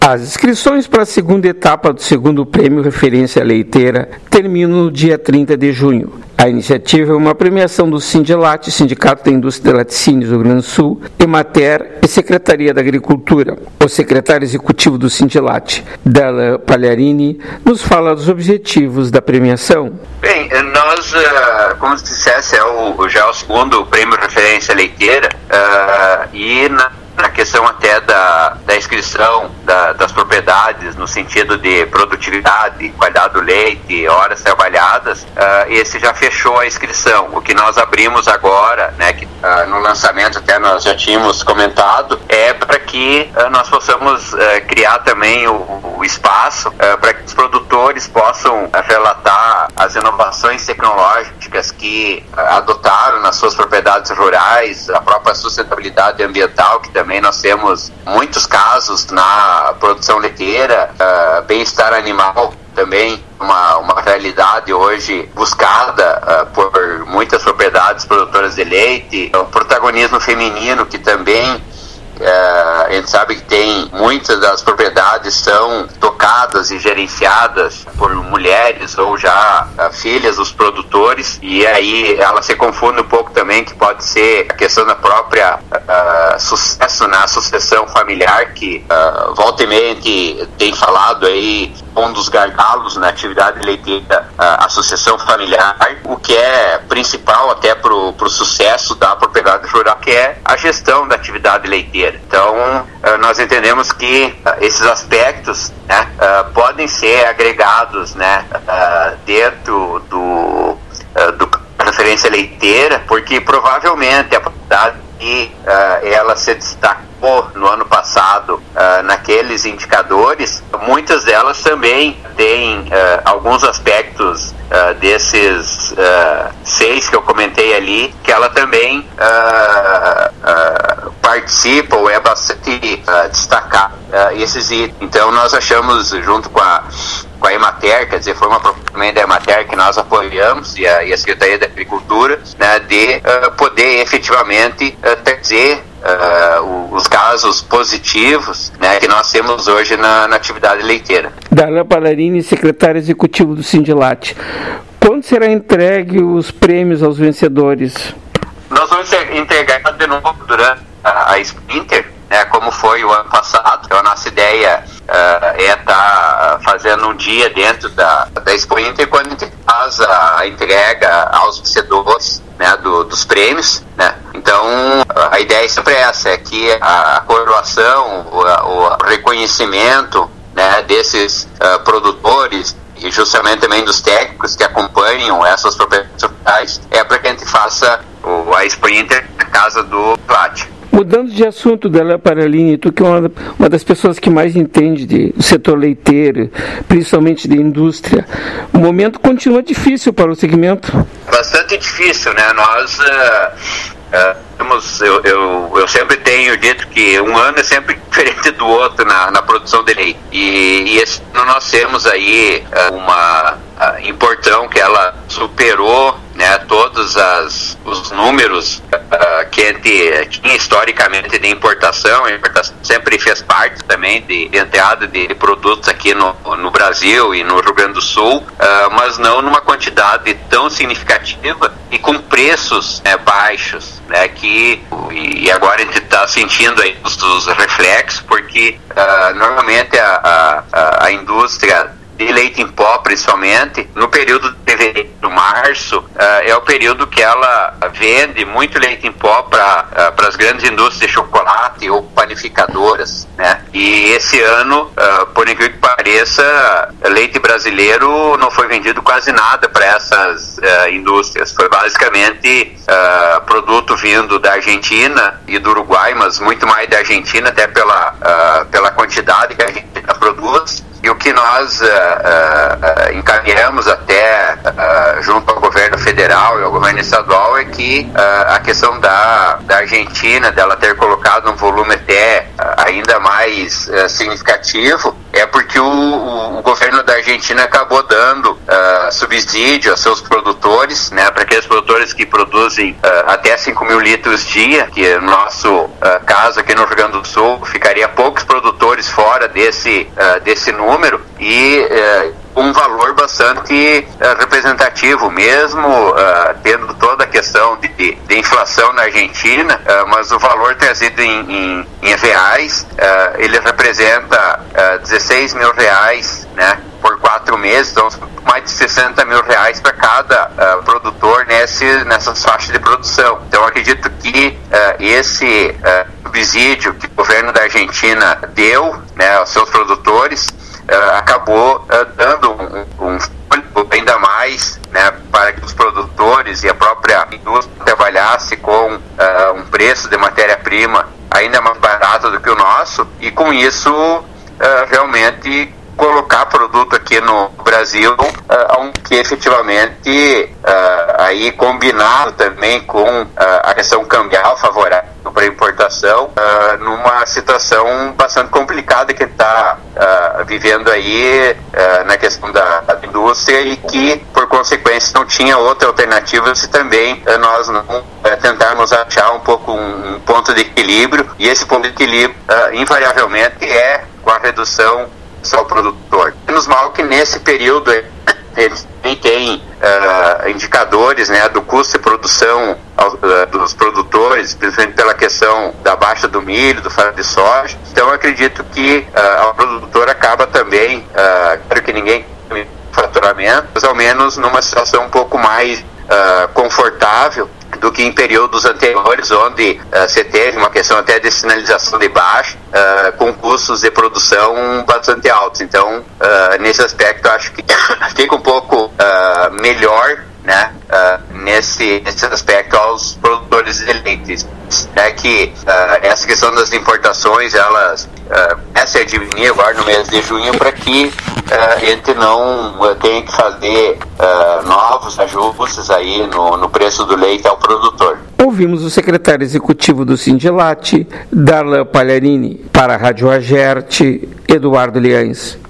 As inscrições para a segunda etapa do segundo prêmio Referência Leiteira terminam no dia 30 de junho. A iniciativa é uma premiação do Sindilat, Sindicato da Indústria de Laticínios do Rio Grande do Sul, Emater e Secretaria da Agricultura. O secretário executivo do Sindilat, Darlan Palharini, nos fala dos objetivos da premiação. Bem, nós, como se dissesse, já é o segundo prêmio Referência Leiteira e na questão até da inscrição das propriedades no sentido de produtividade, qualidade do leite, horas trabalhadas, esse já fechou a inscrição. O que nós abrimos agora, né, que no lançamento até nós já tínhamos comentado, é para que nós possamos criar também o espaço para que os produtores possam relatar as inovações tecnológicas que adotaram nas suas propriedades rurais, a própria sustentabilidade ambiental, que também nós temos muitos casos na produção leiteira, bem-estar animal também, uma realidade hoje buscada por muitas propriedades produtoras de leite, o protagonismo feminino, que também a gente sabe que tem muitas das propriedades são tocadas e gerenciadas por mulheres ou já filhas dos produtores, e aí ela se confunde um pouco também, que pode ser a questão da própria sucesso na sucessão familiar, que volta e meia a gente tem falado aí, um dos gargalos na atividade leiteira, a sucessão familiar, o que é principal até para o sucesso da propriedade rural, que é a gestão da atividade leiteira. Então, nós entendemos que esses aspectos, né, podem ser agregados, né, dentro do referência leiteira, porque provavelmente a propriedade que ela se destacou no ano passado naqueles indicadores, muitas delas também têm alguns aspectos desses 6 que eu comentei ali, que ela também participa ou é bastante destacada esses itens. Então nós achamos, junto com a Emater, quer dizer, foi uma proposta da Emater que nós apoiamos, e a Secretaria da Agricultura, né, de poder efetivamente trazer os casos positivos, né, que nós temos hoje na atividade leiteira. Darlan Palharini, secretário executivo do Sindilat. Quando será entregue os prêmios aos vencedores? Nós vamos entregar de novo durante a Sprinter, né, como foi o ano passado. Então a nossa ideia é estar fazendo um dia dentro da Sprinter, quando a gente faz a entrega aos vencedores, né, dos prêmios, né. Então a ideia sempre é essa, é que a coroação, o reconhecimento, né, desses produtores e justamente também dos técnicos que acompanham essas propriedades rurais, é para que a gente faça a Sprinter na casa do Plat. Mudando de assunto, Darlan Palharini, tu que é uma das pessoas que mais entende do setor leiteiro, principalmente de indústria, o momento continua difícil para o segmento? Bastante difícil, né? Nós eu sempre tenho dito que um ano é sempre diferente do outro na produção de leite, e esse ano nós temos aí uma importão que ela superou, né, todos os números que a gente tinha historicamente de importação. A importação sempre fez parte também de entrada de produtos aqui no Brasil e no Rio Grande do Sul, mas não numa quantidade tão significativa e com preços baixos, né, e agora a gente está sentindo aí os reflexos, porque normalmente a indústria de leite em pó, principalmente, no período de fevereiro, março, é o período que ela vende muito leite em pó para as grandes indústrias de chocolate ou panificadoras, né? E esse ano, por incrível que pareça, leite brasileiro não foi vendido quase nada para essas indústrias. Foi basicamente produto vindo da Argentina e do Uruguai, mas muito mais da Argentina, até pela quantidade que a gente produz. E o que nós encaminhamos até junto ao governo federal e ao governo estadual é que a questão da Argentina, dela ter colocado um volume até ainda mais significativo, é porque o governo da Argentina acabou dando subsídio a seus produtores, né, para aqueles produtores que produzem até 5 mil litros dia, que no nosso caso aqui no Rio Grande do Sul ficaria poucos produtores fora desse número, e um valor bastante representativo, mesmo tendo toda a questão de inflação na Argentina, mas o valor trazido em reais, ele representa 16 mil reais, né, por 4 meses, então mais de 60 mil reais para cada produtor nessas faixas de produção. Então acredito que esse subsídio que o governo da Argentina deu, né, aos seus produtores acabou dando um fôlego ainda mais, né, para que os produtores e a própria indústria trabalhasse com um preço de matéria-prima ainda mais barato do que o nosso, e com isso realmente colocar produto aqui no Brasil, que efetivamente aí combinado também com a questão cambial favorável para importação, numa situação bastante complicada que está vivendo aí na questão da indústria, e que por consequência não tinha outra alternativa se também nós não tentarmos achar um pouco um ponto de equilíbrio, e esse ponto de equilíbrio invariavelmente é com a redução ao produtor. Menos mal que nesse período eles também têm indicadores, né, do custo de produção dos produtores, principalmente pela questão da baixa do milho, do farelo de soja. Então eu acredito que o produtor acaba também, claro que ninguém tem faturamento, mas ao menos numa situação um pouco mais confortável do que em períodos anteriores, onde você teve uma questão até de sinalização de baixa, com custos de produção bastante altos. Então, nesse aspecto, acho que fica um pouco melhor, né, nesse aspecto aos produtores de leite. É que essa questão das importações, elas começam a diminuir agora no mês de junho, para que a gente não tenha que fazer novos ajustes aí no preço do leite ao produtor. Ouvimos o secretário executivo do Sindilat, Darlan Palharini. Para a Rádio Agerte, Eduardo Liães.